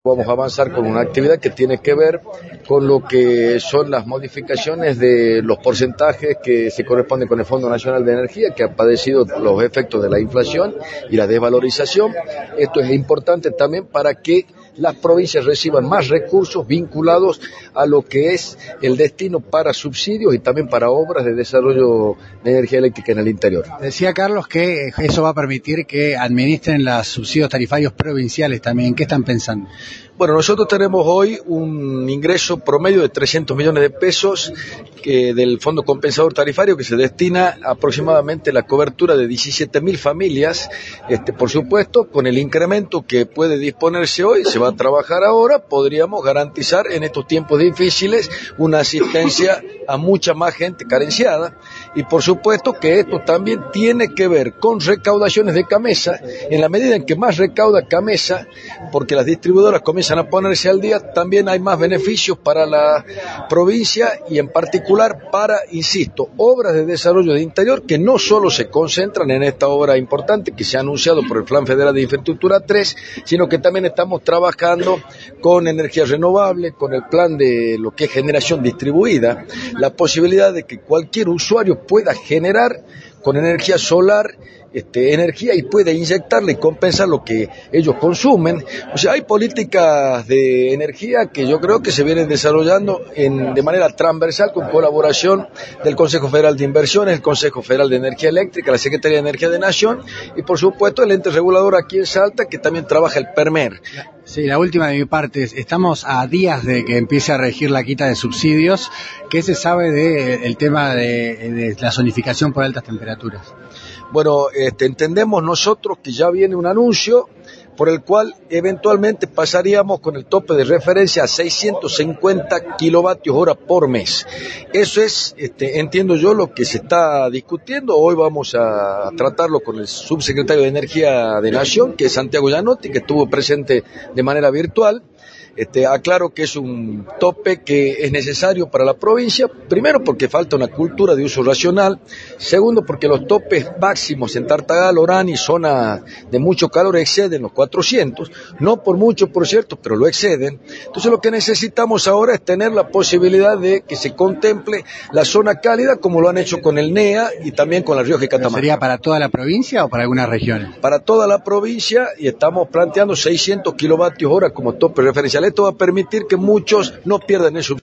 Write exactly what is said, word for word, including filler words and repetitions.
Vamos a avanzar con una actividad que tiene que ver con lo que son las modificaciones de los porcentajes que se corresponden con el Fondo Nacional de Energía, que ha padecido los efectos de la inflación y la desvalorización. Esto es importante también para que las provincias reciban más recursos vinculados a lo que es el destino para subsidios y también para obras de desarrollo de energía eléctrica en el interior. Decía Carlos que eso va a permitir que administren los subsidios tarifarios provinciales también. ¿Qué están pensando? Bueno, nosotros tenemos hoy un ingreso promedio de trescientos millones de pesos que del Fondo Compensador Tarifario, que se destina aproximadamente a la cobertura de diecisiete mil familias. Este, por supuesto, con el incremento que puede disponerse hoy, se va a trabajar ahora, podríamos garantizar en estos tiempos difíciles una asistencia a mucha más gente carenciada. Y por supuesto que esto también tiene que ver con recaudaciones de CAMESA, en la medida en que más recauda CAMESA, porque las distribuidoras comienzan a ponerse al día, también hay más beneficios para la provincia y en particular para, insisto, obras de desarrollo de interior que no solo se concentran en esta obra importante que se ha anunciado por el Plan Federal de Infraestructura tres, sino que también estamos trabajando con energía renovable, con el plan de lo que es generación distribuida, la posibilidad de que cualquier usuario pueda generar con energía solar Este, energía y puede inyectarle y compensar lo que ellos consumen. O sea, hay políticas de energía que yo creo que se vienen desarrollando en, de manera transversal con colaboración del Consejo Federal de Inversiones, el Consejo Federal de Energía Eléctrica, la Secretaría de Energía de Nación y por supuesto el ente regulador aquí en Salta que también trabaja el PERMER. Sí, la última de mi parte, estamos a días de que empiece a regir la quita de subsidios. ¿Qué se sabe del tema de, de la zonificación por altas temperaturas? Bueno, este, entendemos nosotros que ya viene un anuncio por el cual eventualmente pasaríamos con el tope de referencia a seiscientos cincuenta kilovatios hora por mes. Eso es, este, entiendo yo, lo que se está discutiendo. Hoy vamos a tratarlo con el subsecretario de Energía de Nación, que es Santiago Gianotti, que estuvo presente de manera virtual. Este, aclaro que es un tope que es necesario para la provincia, primero porque falta una cultura de uso racional, segundo porque los topes máximos en Tartagal, Orán y zona de mucho calor exceden los cuatrocientos, no por mucho por cierto, pero lo exceden. Entonces lo que necesitamos ahora es tener la posibilidad de que se contemple la zona cálida como lo han hecho con el N E A y también con la Rioja y Catamarca. ¿Sería para toda la provincia o para algunas regiones? Para toda la provincia y estamos planteando seiscientos kilovatios hora como tope referencial. Esto va a permitir que muchos no pierdan el subsidio.